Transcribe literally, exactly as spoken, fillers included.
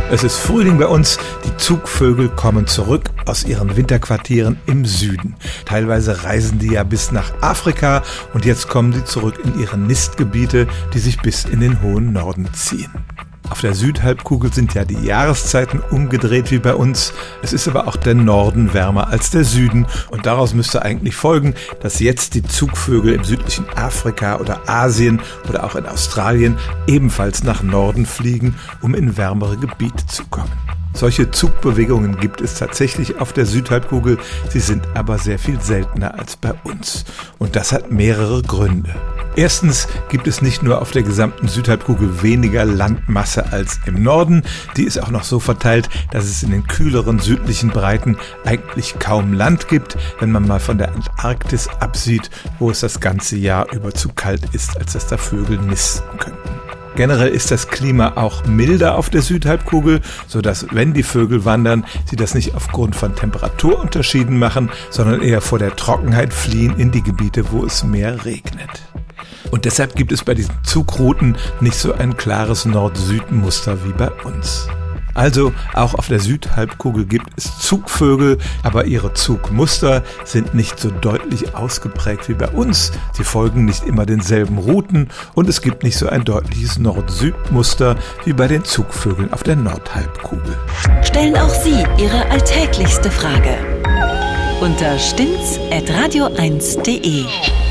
Es ist Frühling bei uns, die Zugvögel kommen zurück aus ihren Winterquartieren im Süden. Teilweise reisen die ja bis nach Afrika und jetzt kommen sie zurück in ihre Nistgebiete, die sich bis in den hohen Norden ziehen. Auf der Südhalbkugel sind ja die Jahreszeiten umgedreht wie bei uns. Es ist aber auch der Norden wärmer als der Süden und daraus müsste eigentlich folgen, dass jetzt die Zugvögel im südlichen Afrika oder Asien oder auch in Australien ebenfalls nach Norden fliegen, um in wärmere Gebiete zu kommen. Solche Zugbewegungen gibt es tatsächlich auf der Südhalbkugel, sie sind aber sehr viel seltener als bei uns. Und das hat mehrere Gründe. Erstens gibt es nicht nur auf der gesamten Südhalbkugel weniger Landmasse als im Norden, die ist auch noch so verteilt, dass es in den kühleren südlichen Breiten eigentlich kaum Land gibt, wenn man mal von der Antarktis absieht, wo es das ganze Jahr über zu kalt ist, als dass da Vögel nisten könnten. Generell ist das Klima auch milder auf der Südhalbkugel, sodass, wenn die Vögel wandern, sie das nicht aufgrund von Temperaturunterschieden machen, sondern eher vor der Trockenheit fliehen in die Gebiete, wo es mehr regnet. Und deshalb gibt es bei diesen Zugrouten nicht so ein klares Nord-Süd-Muster wie bei uns. Also auch auf der Südhalbkugel gibt es Zugvögel, aber ihre Zugmuster sind nicht so deutlich ausgeprägt wie bei uns. Sie folgen nicht immer denselben Routen und es gibt nicht so ein deutliches Nord-Süd-Muster wie bei den Zugvögeln auf der Nordhalbkugel. Stellen auch Sie Ihre alltäglichste Frage unter stimmt's at radio eins punkt de.